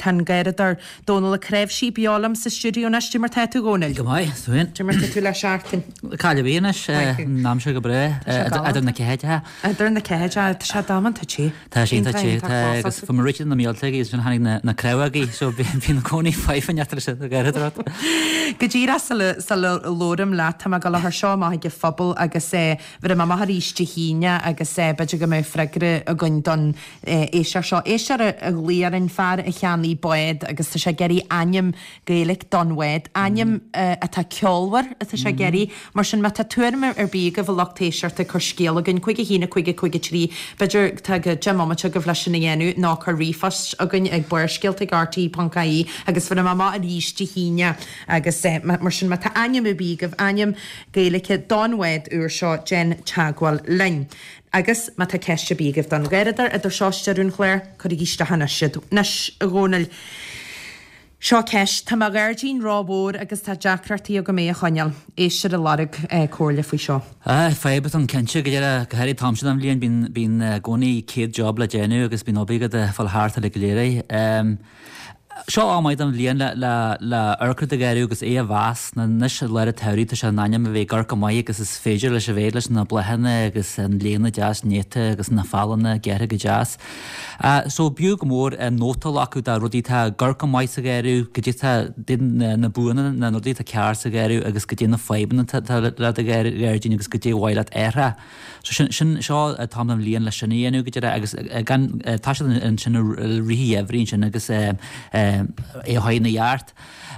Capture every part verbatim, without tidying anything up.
tan gairadar Donal a cref sí biolam sa studio na stimmer tatu gonel. Gomai, thuin. Stimmer tatu la shartin. Caile bhíonas, nám se go bre, adar na cehéide. Adar na cehéide, tá sé daman tá tí. Tá sí, tá sí, agus fum Richard na míaltaigh is an hanig na crewagaí, so bhíon na cónaí faifan netar sa gairadrat. Go ddíra sa lóram lá tá go lethar seo maithe ge fphobal agus é bhar ma maithe ríiste híine agus é beidir go mé freigre a gin don éisiar seo. Éisiar a gléaran fear a cheannaí boed agus tá sé geirí aim gaelic donwed, aim atá ceolhar atá sé geirí, mar sin me tá tuairme ar bí go bh lachtéisiart a chur scéal a gin chuige hína chuige chuige trí, beidir tá go gemamate go bhleisin na dhéanú ná chu rífas a gin ag buir scéalt ag artaí pancaí agus bhar mama a ríiste híine agus mar sin me tá aim a bí goh aim gaelice donwed úr seo gen teagháil lein. Agus má tá ceiste bígah don gairadar a idir seoisteún chléir chu gíiste hana siad nes a ggónal. Seo ceist tá gairdín rábór agus tá deacrartaí a go mé a choineal éisiir a larug cóirla faoi seo. Féibe an cinse go dhéar Harry Thompson am líon bín gcónaí céad job le déanú agus bín obígad a fallthart le go léirí. Seo ámaid am líon le urcra a gaiirú agus é a bhas na nes leir a teirí se naim a bheith gar go maiid agus is féidir leis a bhéad leis na blethanna agus an léana jazz néte agus na fálanna gearra go jazz. So bíú go mór nótal acu a rudítá gar go maiid a gaiirú go dtí na buanna na nudí a cear a gaiirú agus go dtí na feibanna le a gairdín agus go dtí bhhaile éire. sin seo tám am líon le sinnaíanú go agus tá an sin rihéhrín sin agus é haid na jaart.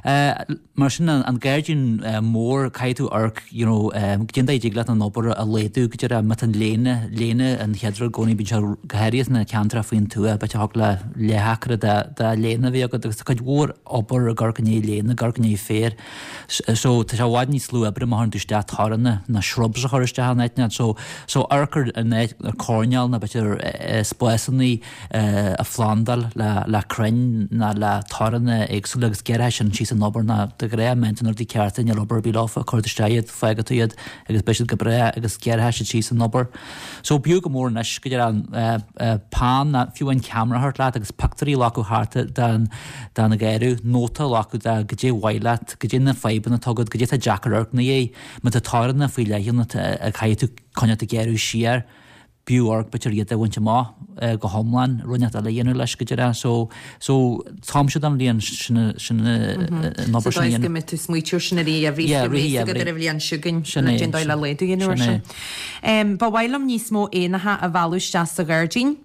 Mar sin an gairdín mór caiitú arc gindaid le an nóbar a léadú go mat an léine léine an cheadra gcónaí bín se gohéiríos na ceantra faoin tú a bete le léhacra de léna bhí agus chuid mhór obair a garcané léna garcané fér. So tá se bháid níos slú ebre mar an dúiste tharanna na shrubs a chuiriste neitne so so arcar a córneal na beidir spásannaí a Flandal le crin na le taranna éagsúla agus geirthe sin sí an nobar na de gré mentan ar dí ceartain ar obair bíláfa chuirteistead feigatiad agus beisiad go bre agus geirthe sí an nobar. So bíú go mór nes go an pán na fiúin camera hart leat agus pactarí lacu harta dan na gaiirú nóta lacu de go dé bhaileat go dé na feiban na tugad go dé a Jackar na é me a taranna fao leihanna a caiitú conne a gaiirú siar bíúarc betir iad a bhainte má go homlan runne a le dhéanú leis go dé so so tám se am líon sinna nóbar sin go mit tú smuitiú sinna rí a bhí go a bhíon siúgan sinna gin dáile leú dhéanú sin. Ba bhhailm níos mó éanathe a bhúiste a gairdín.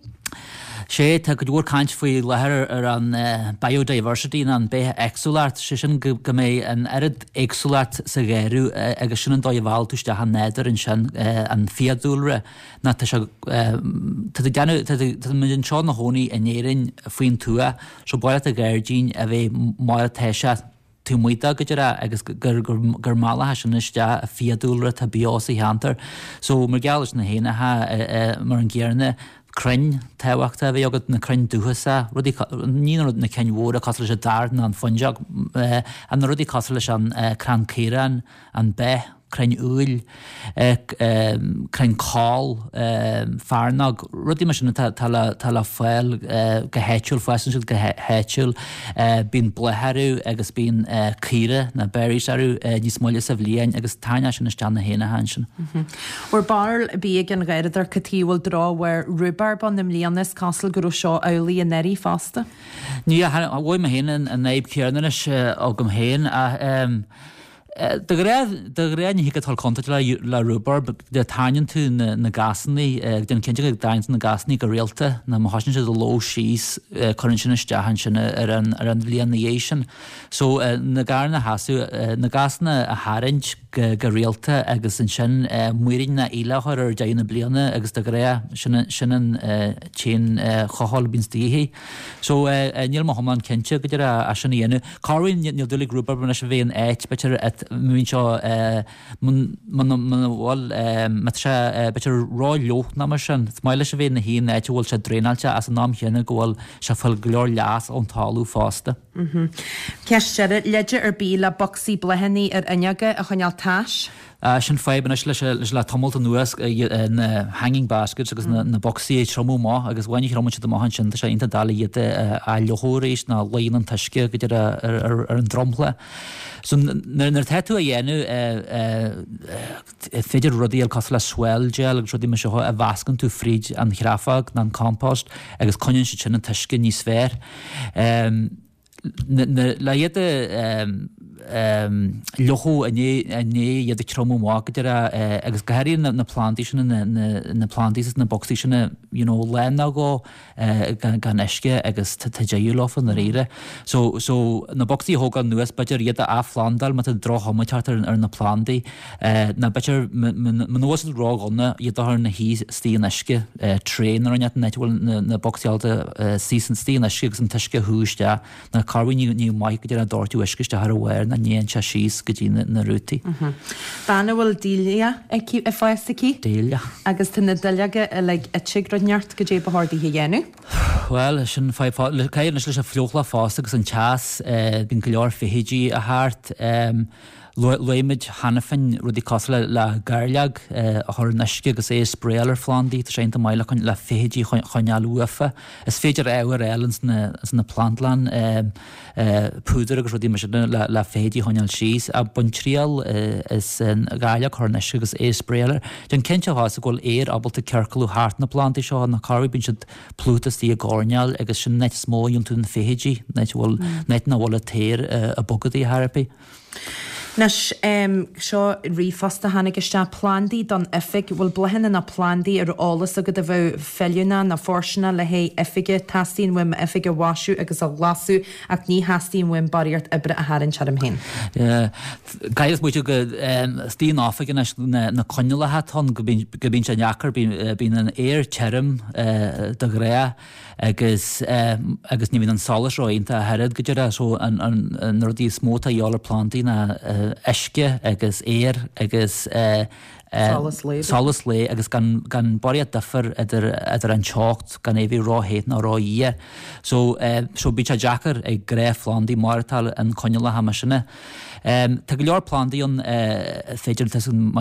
sé tá go dúir caint faoi lethir ar an biodiversity an béthe exúlart sé sin go mé an airad exúlart sa gaiirú agus sin an dó bháil túiste an néidir in sin an fiadúlre na tá an seo na hónaí a néirin faoin túa so baile a gairdín a bheith mar teise tú muoite go agus gur mála sin iste a fiadúlre tá bíosaí hantar so mar gealas na héanathe mar an ggéarne crin tehaachta bheith agad na crin dúchasa rudí níon na cenmhór a cos leis a darna an funseach an rudí cos leis an cran céran an beth crin úil crin cáil fearnag rudí mar sin tal fáil go héitiúil fásan siad go héitiúil bín bletheirú agus bín círe na beirisiarú níos móile sa bhlíon agus taine sin istean na héana hansin. Or barl bí an gaiidir catíhil dráhar rubar ban nam líananas casal gurú seo eolaí a neirí fásta? Ní bhfuil me héanaan a néib cearnanis agam héin a De réin hí tal contact le rubar de tainan tú na gasannaí den cinnte go daint na gasannaí go réalta na hasin sé ló síos chuann sin istehan sin ar an bblion na dhééis so na gar na hasú na gasanna a haint go réalta agus an sin muirinn na éileáir ar déanana bliana agus de ré sin an té choáil bín stíhí so níl má thoán cinnte go a sin dhéanú cáirn níl dúla grúpa buna se bhéon éit betir Mún seo bhil betir rá leoch ná mar sin smaile se bhéh na híon éit bhfuil se dréáilte as an nám chéanana gohfuil se fuil glór leas ón talú fásta. Ceiste leidir ar bí le boxí blehannaí ar aineaga a chuneal táis? sin feban leis le tomulta nuas na hanging baskets agus na boxí tromú má agus bhainnig rom de máhan sin sé inta dala iad a leóéis na leon an tuisce go ar an drompla. So nar teú a dhéanú féidir rudíal cos le swellgel agus rudí me seo a bhascan tú fríd an chráfag na an compost agus coinn se sin an tuisce níos sfér. Le iad lochú a né iad tromú má agus gohéirí na plantí na plantí na boxí sinna lena go gan eisce agus déúlofan na réire. So na boxí hógan nuas beidir iad a Flandal mat a dro homateart ar na plantí na beidir nuas rágonna iad ar na hí stíon eisce tréin ar an netúil na boxíalta sísan stíon eisce agus an tuisce húiste na carhaí ní maiid go a dortú eisceiste ar bhhair na níon se síos go dtí na rútaí. Bána bhfuil dília a fáistaí? Dília. Agus tú na duileaga le tigradneart go dé bethirdaí dhéanú? Well, sin caiir leis a fluchla fásta agus an teas bín go leor fihéidí a thart Luimiid hanafin rudí cos le le garleag a thur neisce agus é spréalar Flandí tá sé inta maiile chun le féidí chonealúafa. Is féidir éhar eilans na plantlan púdar agus rudí me le féidí choneal síos a bun tríal is garleag thur neisce agus é spréalar. Den cinnte hás a ghil éar abalta ceircailú háart na plantí seo na carú bín siad plútas tí a gárneal agus sin net smóún tún féidí net bhfuil net na bhla téir a bogadaí Harpaí. Nes seo rífasta hána iste plandaí don ifig bhfuil blehanna na plandaí ar álas a go a bheith fellúna na fórsanna le hé ifige tastíon bhuim ifige bháisiú agus a lasú ach ní hastíon bhuim baríart ibre a háann searm hen. Gaiiles muide go stíon áfig na coinile hatón go bín se neachar bín an éir teirm do gré agus agus ní bhín an solas roiínta a head go deire so an rudí smóta eála plantaí na eisce agus éir agus solas lé agus gan boriad difar idir an teocht gan é bhí ráhéit na ráí. So bí se Jackar ag gré Flandí martal an coinile ha sinna. Tá go leor plandaí an féidir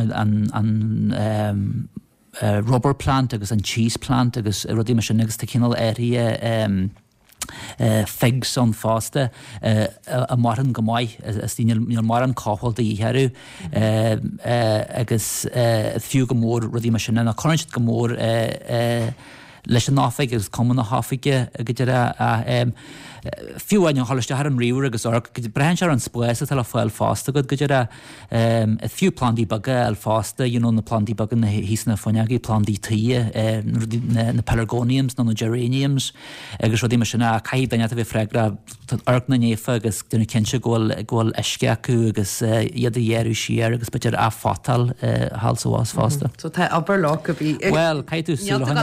an Uh, rubber plant agus an cheese plant agus rudí me sin agus tá cinál éirí uh, figs an fásta uh, a mar an gomáid is tíine mar an cáhálta íhearú uh, uh, agus uh, fiú go mór rudí me sin na choint go mór uh, uh, leis an áfig agus cum na háfiige go deire a fiúhain an choiste ar an riúr agus brehan se an spéise tal a fáil fásta go go deire fiú plantí bagge al fásta na plantí baggan na hísna foineagaí plantí tí na pelargoniums na na geraniums agus rudí mar sinna caiid daine a bheith freigra arc na néfa agus duna cinse ghil eisce acu agus iad a dhéirú siar agus beidir a fatal halsahás fásta. So tá aber lá go bhí Well, caiitú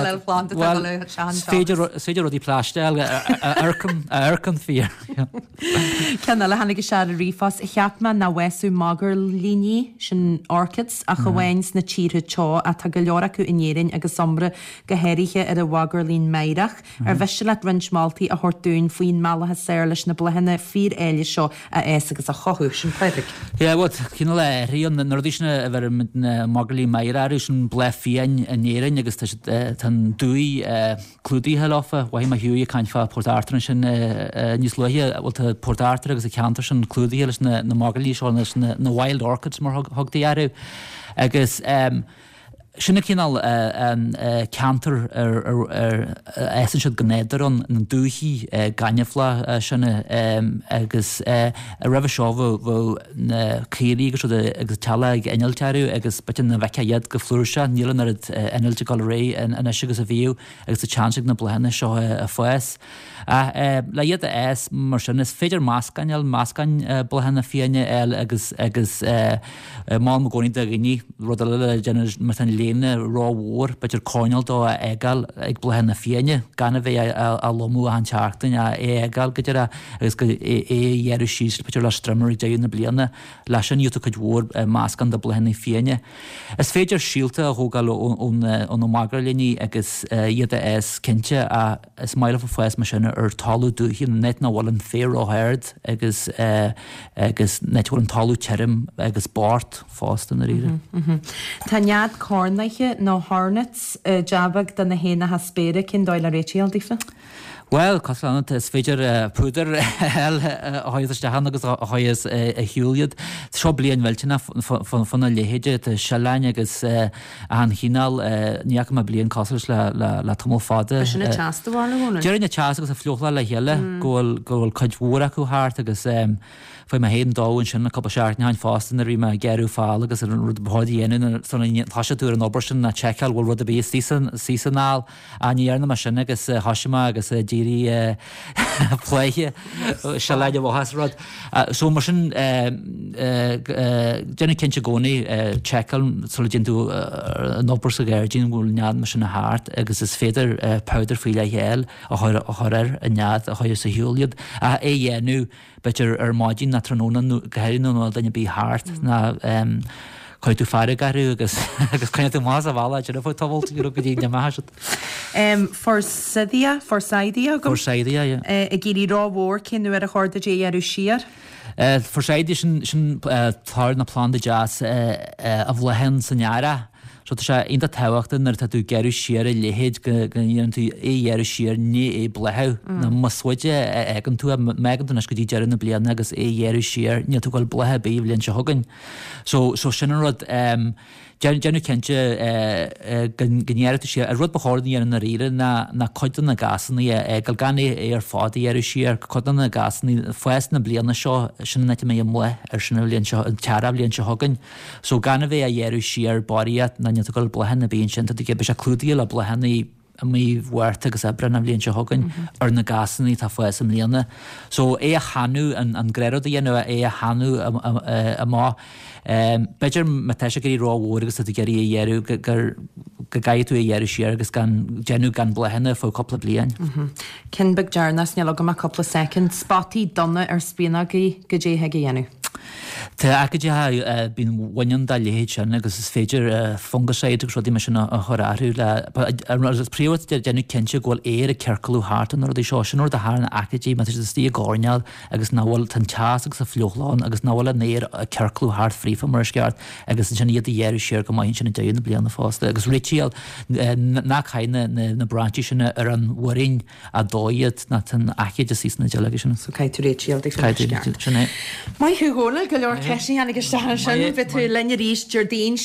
féidir rudí pláisteil arcan fír. Ceanna le hanna go se a rífas cheapma na weú magur líní sin orchids a chohhains na tíre teo a tá go leor acu inéirinn agus sombra go héirithe ar a bhagur lín méireach ar bheiste le rinsmáltaí a thuirtún faoin mealathe séir leis na blethanna fír éile seo a éas agus a chothú sin Frederick. Ja, wat cinna le rion na nordíisna a bhar na magarlí méirearú sin ble fiain a néirinn agus tan dúí clúdaíthe láfa bhaim a hiúí caiin fá Portartran sin níos luithe bhfuil Portartar agus a ceantar sin clúdaíthe leis na magarlí seo na wild orchids mar thugtaí airú agus sinna cinál an ceantar ar éan siad gnéidir an dúthaí ganefla sinna agus a raibh seo bh na chéirí agus agus teala ag einiltearú agus betin na bheice iad go flúirse nílan ar einealte gal ré an agus a bhíú agus a teanseach na blehanna seo a foies. Le iad a éas mar sin is féidir máscainil máscain blehanna fiine eil agus agus má go gcóí a gní rud le mar an bliana ráhór, beidir cóineal dó a egal ag bluhan na fiine, gan a bheith a lomú an teachtain a egal go dtíra agus go é dhéidir síos beidir le strummer i déú na bliana leis an dúta chuid mhór máscan do bluhan na fiine. Is féidir síalta a thógáil ón ó magralíní agus iad is cinnte a is maile fa fues mar sinna ar talú dúhí net na bhil an fér óhéird agus agus net bhil an talú terim agus bart fásta na ríre. Tá nead córnaiche nó Hornets jabag den na héna ha spéire cin dóil a réitial dífa? Well, Coslanat is féidir púder hel háidirstehan agus háis a hiúliad. Seo blian weltina fan a léhéide seláin agus an hínal níach ma blian coslas le tamil fada. Sinna teasta bhna húna? Deir na teasta agus a fluchla le heile ggóil chuidhúra acu háart agus foi ma héan dáin sin na coppa seart neáin fástan a rí me geirú fáil agus an rud bháidí dhéanú sanna táisiú an obair na checkal bhil rud a bí sísanál a níarna mar sin agus hasisiima agus dírí pléiche se leide bhhas rud. So mar sin dénne cinnte gcónaí checkal sola dú an obair sa gairdín bhfuil nead mar sin na háart agus is féidir powder faoi le héal a choir a nead a chuir sa hiúliad a é dhéanú beidir ar máidín na tróna gohéirú daine bí háart na chuid tú fearre garú agus agus chuine tú más a bhla de fá tábhailt gur go dtíine meisiid. Forsadia, forsadia go? Forsadia, I gírí ráhór cinú ar a chuirda dé arú siar? Forsadia sin táir na plán de jazz a bhlehan san neara. So tá inta táhachtta nar tá tú geirú siar a léhéid goíann tú é dhearú siar ní é blethe na masfuide agan tú megan tú nas go dtí dearan na bliana agus é dhearú siar ní tú gáil blethe bé bblionn se thugann. So so sin rud Jennu cinnte gnéirú siar a rud bechordaí ar na riire na coidan na gasanna gal gan é ar fádaí ar siar codan na gasanna fues na bliana seo sinna nete mé mu ar sinna bblionn teara bblionn se thugann. So gan a bheith a dhearú siar bariad na tu goil blehanna bíon sin, tu ge be se clúdaí le blehannaí a mí bhuairta agus a brenn bblionn se thugann ar na gasannaí tá fues am líana. So é a chanú an gréad a dhéanú é a chanú a má beidir me teise gurí ráhór agus a geirí a dhearú gur go gaiú a dhearú siar agus gan genú gan blehanna fó coppla blian. Cin big dearnas ne le go a coppla second spotí donna ar spinagaí go dé heige dhéanú. Tá aige bín bhain dá léhéid sin agus is féidir fungasaid agus rudí me sin a choráú le príomh de déanú cinnte ghfuil éar a ceircaú háart an rudí seo sin a hána aidí me is tí gáneal agus náhfuil tan teas agus a fliuchláin agus náhfuil a néir a ceircaú háart frífa mar ceart agus sin iad dhéir siar go maihinn sin déanana blianana fásta agus ritíal nach chaine na brantí sinna ar an bhharín a dóiad na tan aiche de sína deige sin. So caiú rétíal Mai thuúla go leor ceisí anna go sin bit tú lenne ríéis Jardín